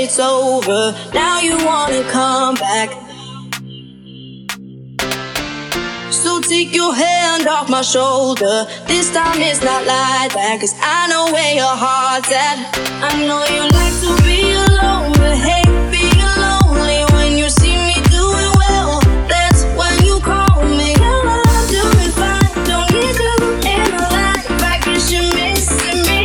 it's over. Now you wanna come back. So take your hand off my shoulder. This time it's not like that, 'cause I know where your heart's at. I know you like to be alone, but hate being lonely. When you see me doing well, that's when you call me. Girl, I'm doing fine, don't need you in my life. I guess you're missing me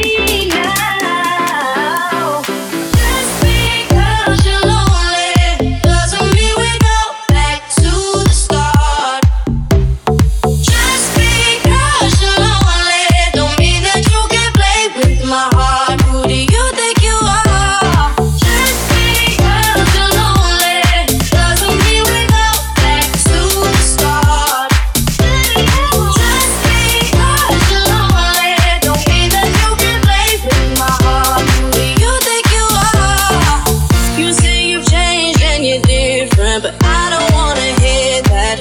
now. Just because you're lonely doesn't mean we go back to the start. Just because you're lonely don't mean that you can play with my heart. Who do you think you are? Just because you're lonely doesn't mean we go back to the start. Just because you're lonely don't mean that you can play with my heart. Who do you think you are? You say you've changed and you're different, but I don't wanna hear that.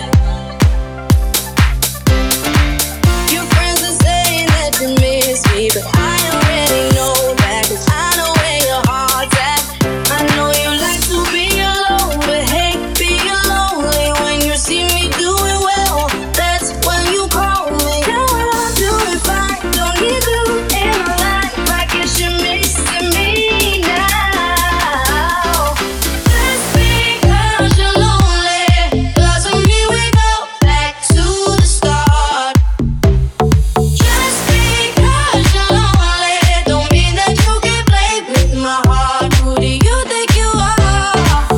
Your friends are saying that you miss me, but I already know that, 'cause I know where your heart's at. I know you like to be alone, but hate being lonely. When you see me doing well, that's when you call me. Girl, I'm doing fine, don't need you in my life. I guess you're missing me now. Just because you're lonely doesn't mean we go back to the start. Just because you're lonely don't mean that you can play with my heart. Who do you think you are?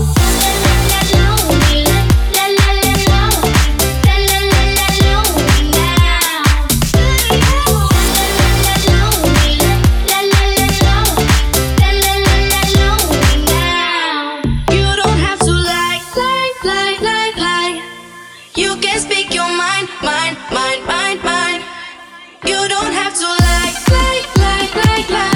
You don't have to lie. You can speak your mind. You don't have to lie.